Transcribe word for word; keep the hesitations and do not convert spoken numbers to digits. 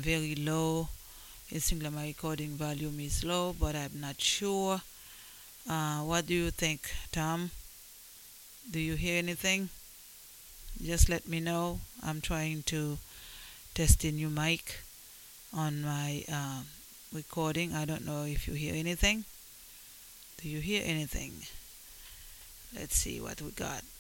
very low. It seems like my recording volume is low, but I'm not sure. Uh, what do you think, Tom? Do you hear anything? Just let me know. I'm trying to test a new mic on my um, recording. I don't know if you hear anything. Do you hear anything? Let's see what we got.